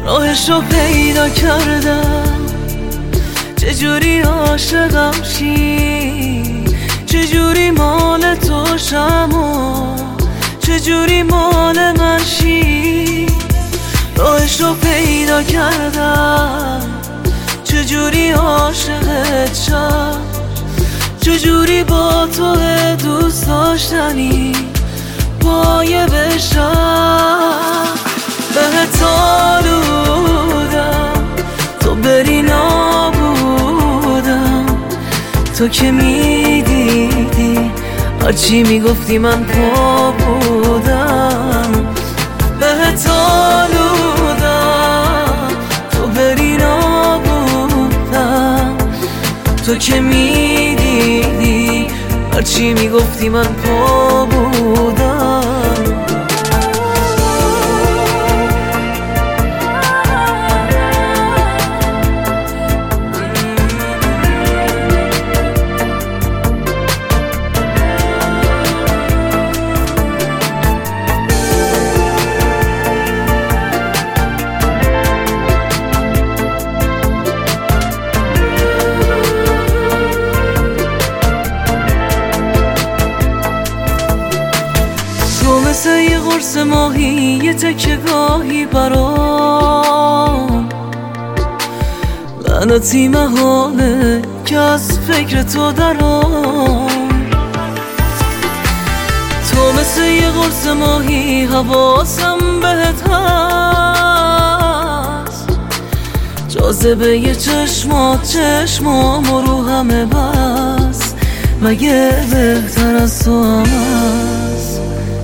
راهشو پیدا کردم، چجوری عاشقم شی، چجوری مال تو شم و چجوری مال من شی. راهشو پیدا کردم، چجوری عاشقت شم، چجوری با تو دوست داشتنی پایه بشم. بهت آلودم تو بری نابودم، تو که میدیدی هرچی میگفتی من پا بودم. بهت آلودم تو بری نابودم، تو که میدیدی هرچی میگفتی من پا بودم. مثل یه قرص ماهی، یه تکه گاهی برام لعنتی محاله که از فکر تو درام. تو مثل یه قرص ماهی، حواسم بهت هست، جاذبه یه چشمام رو همه بس، مگه بهتر از تو هم هست؟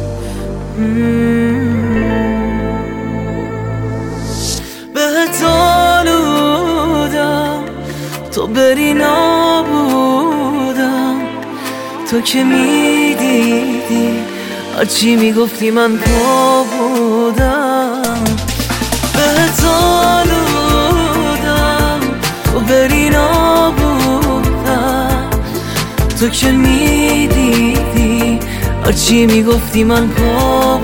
بهت آلودم تو بری نابودم، تو که میدیدی هرچی میگفتی من پا بودم. بهت آلودم تو بری نابودم، تو که میدیدی هرچی میگفتی من پا